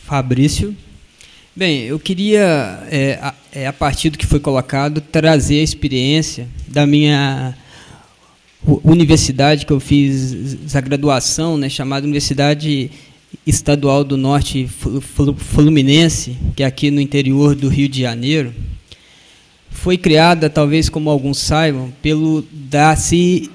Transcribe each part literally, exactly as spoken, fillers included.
Fabrício. Bem, eu queria, é, a, é, a partir do que foi colocado, trazer a experiência da minha universidade, que eu fiz a graduação, né, chamada Universidade Estadual do Norte Fluminense, que é aqui no interior do Rio de Janeiro. Foi criada, talvez como alguns saibam, pelo Darcy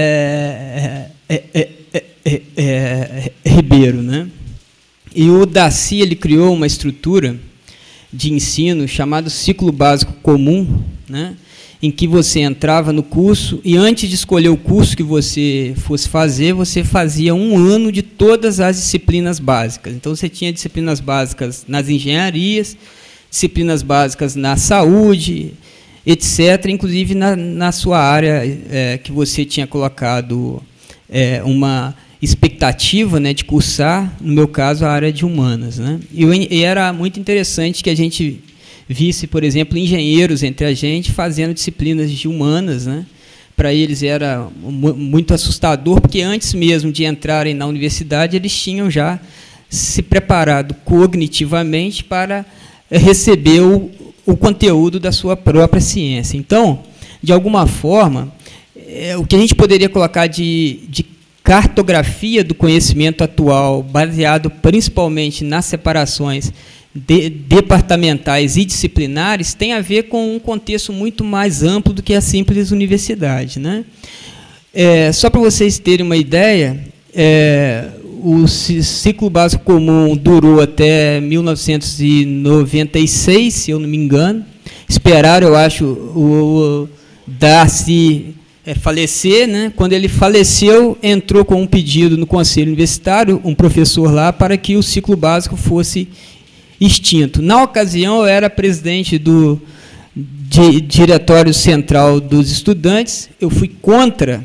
é, é, é, é, é, é, Ribeiro, né? E o Darcy ele criou uma estrutura de ensino chamado Ciclo Básico Comum, né? Em que você entrava no curso e, antes de escolher o curso que você fosse fazer, você fazia um ano de todas as disciplinas básicas. Então, você tinha disciplinas básicas nas engenharias, disciplinas básicas na saúde, etcétera, inclusive na, na sua área é, que você tinha colocado é, uma expectativa, né, de cursar, no meu caso, a área de humanas, né? E, e era muito interessante que a gente visse, por exemplo, engenheiros entre a gente fazendo disciplinas de humanas, né? Para eles era muito assustador, porque antes mesmo de entrarem na universidade, eles tinham já se preparado cognitivamente para receber o, o conteúdo da sua própria ciência. Então, de alguma forma, é, o que a gente poderia colocar de, de cartografia do conhecimento atual, baseado principalmente nas separações de, departamentais e disciplinares, tem a ver com um contexto muito mais amplo do que a simples universidade, né? É, só para vocês terem uma ideia, é, o ciclo básico comum durou até mil novecentos e noventa e seis, se eu não me engano. Esperaram, eu acho, o, o Darcy é, falecer, né? Quando ele faleceu, entrou com um pedido no Conselho Universitário, um professor lá, para que o ciclo básico fosse extinto. Na ocasião, eu era presidente do de, Diretório Central dos Estudantes, eu fui contra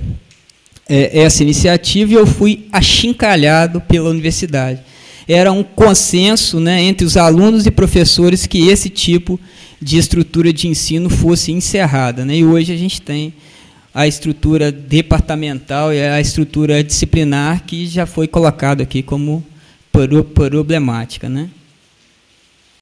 é, essa iniciativa e eu fui achincalhado pela universidade. Era um consenso, né, entre os alunos e professores que esse tipo de estrutura de ensino fosse encerrada, né? E hoje a gente tem a estrutura departamental e a estrutura disciplinar que já foi colocado aqui como problemática, né?